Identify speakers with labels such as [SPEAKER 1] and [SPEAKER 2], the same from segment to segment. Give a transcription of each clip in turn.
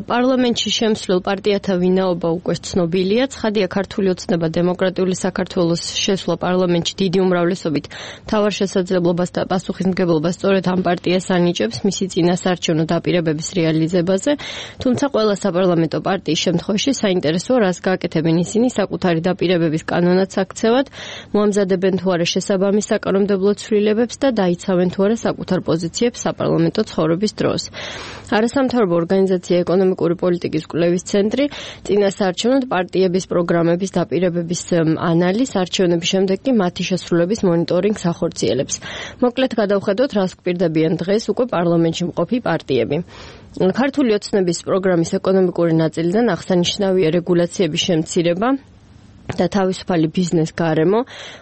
[SPEAKER 1] პარლამენტში შემსვლელ პარტიათა ვინაობა უკვე ცნობილია. ცხადია, ქართული ოცნება დემოკრატიული საქართველოს შესვლა პარლამენტში დიდი უმრავლესობით მთავარ შესაძლებლობას და პასუხისმგებლობას სწორედ ამ პარტიას ანიჭებს მისი წინასაარჩევნო დაპირებების რეალიზებაზე. თუმცა ყველა საპარლამენტო პარტიის შემთხვევაში საინტერესოა, რას გააკეთებენ ისინი საკუთარი დაპირებების კანონად აქცევად, მოამზადებენ თუ არა შესაბამის საკანონმდებლო ცვლილებებს და დაიცავენ თუ არა საკუთარ პოზიციებს საპარლამენტო ცხოვრების დროს. არასამთავრობო ორგანიზაცია ეკონომიკური პოლიტიკის კვლევის ცენტრი წინასაარჩევნოდ პარტიების პროგრამების დაპირებების ანალიზს, არჩევნების შემდეგ კი მათი შესრულების მონიტორინგს ახორციელებს. მოკლედ გადავხედოთ, რას გვპირდებიან დღეს უკვე პარლამენტში მყოფი პარტიები. ქართული ოცნების პროგრამის ეკონომიკური ნაწილიდან აღსანიშნავია რეგულაციების შემცირება და თავისუფალი ბიზნეს გარემო.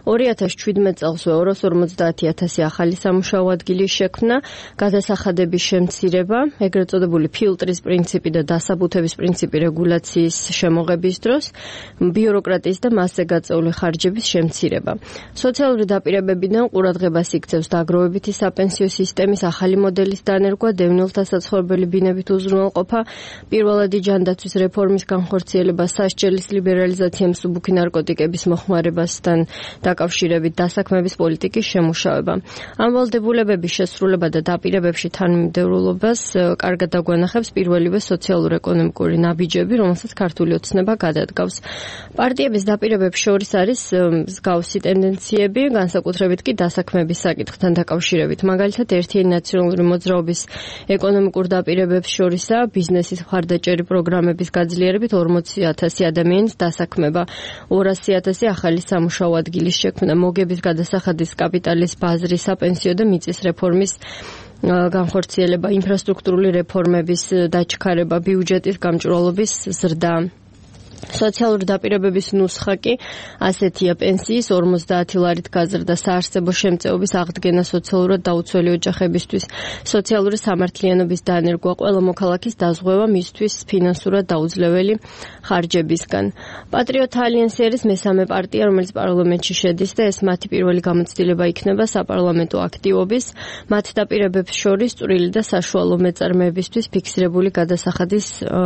[SPEAKER 1] 2017 წელს 250,000 ახალი სამუშაო ადგილის შექმნა, გადასახადების შემცირება, ეგრეთ წოდებული ფილტრის პრინციპი და დასაბუთების პრინციპი რეგულაციის შემოღების დროს, ბიუროკრატიის და მასზე გაწეული ხარჯების შემცირება. სოციალური დაპირებებიდან ყურადღებას იქცევს დაგროვებითი საპენსიო სისტემის ახალი მოდელის დანერგვა, დევნილთა საცხოვრებელი ბინებით უზრუნველყოფა, პირველადი ჯანდაცვის რეფორმის განხორციელება, სასჯელის ლიბერალიზაცია, მსუბუქი ნარკოტიკების მოხმარებასთან დაკავშირებით დასაქმების პოლიტიკის შემუშავება. ამ ვალდებულებების შესრულება და დაპირებებში თანმიმდევრულობას კარგად დაგვანახებს პირველივე სოციალურ-ეკონომიკური ნაბიჯები, რომელსაც ქართული ოცნება გადადგავს. პარტიების დაპირებებს შორის არის მსგავსი ტენდენციები, განსაკუთრებით კი დასაქმების საკითხთან დაკავშირებით. მაგალითად, ერთიანი ნაციონალური მოძრაობის ეკონომიკურ დაპირებებს შორისაა ბიზნესის მხარდაჭერი პროგრამების გაძლიერებით 40,000 ადამიანის დასაქმება. 200,000 ახალი სამუშაო ადგილის შექმნა, მოგების გადასახადის კაპიტალის ბაზრის საპენსიო და მიწის რეფორმის განხორციელება, ინფრასტრუქტურული რეფორმების დაჩქარება, ბიუჯეტის გამჭვირვალობის ზრდა. სოციალური დაპირებების ნუსხა კი ასეთია: პენსიის 50 ლარით გაზრდა, საარსებო შემწეობის აღდგენა სოციალურად დაუცველი ოჯახებისთვის, სოციალური სამართლიანობის დანერგვა, ყველა მოქალაქის დაზღვევა მისთვის ფინანსურად დაუძლეველი ხარჯებისგან. პატრიოტ ალიანსი არის მესამე პარტია, რომელიც პარლამენტში შედის და ეს მათი პირველი გამოცდილება იქნება საპარლამენტო აქტივობის. მათ დაპირებებს შორის წვრილი და საშუალო მეწარმეებისთვის ფიქსირებული გადასახადის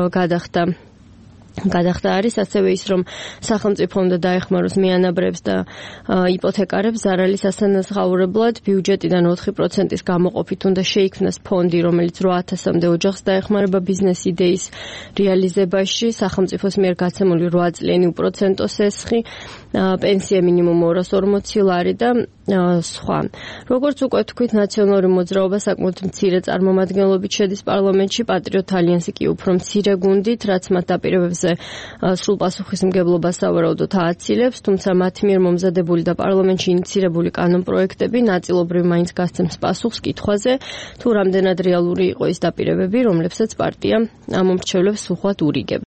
[SPEAKER 1] გადახდა არის ასევე ის, რომ სახელმწიფო უნდა დაეხმაროს მიანაბრებს და იპოთეკარებს ზარალის ასანაზღაურებლად, ბიუჯეტიდან 4%-ის გამოყოფით უნდა შეიქმნას ფონდი, რომელიც 8,000-მდე ოჯახს დაეხმარება ბიზნეს იდეის რეალიზებაში, სახელმწიფოს მიერ გაცემული 8-წლიანი უპროცენტო სესხი, პენსია მინიმუმ 240 ლარი და სხვა. როგორც უკვე თქვით, ნაციონალური მოძრაობა საკმაოდ მცირე წარმომადგენლობით შედის პარლამენტში, პატრიოტ ალიანსი კი უფრო მცირე გუნდით, რაც მათ დაპირებებზე სრულ პასუხისმგებლობას სავარაუდოდ ააცილებს, თუმცა მათ მიერ მომზადებული და პარლამენტში ინიცირებული კანონპროექტები ნაწილობრივ მაინც გასცემს პასუხს კითხვაზე, თუ რამდენად რეალური იყო ის დაპირებები, რომლებსაც პარტია ამომრჩევლებს უხვად ურიგებს.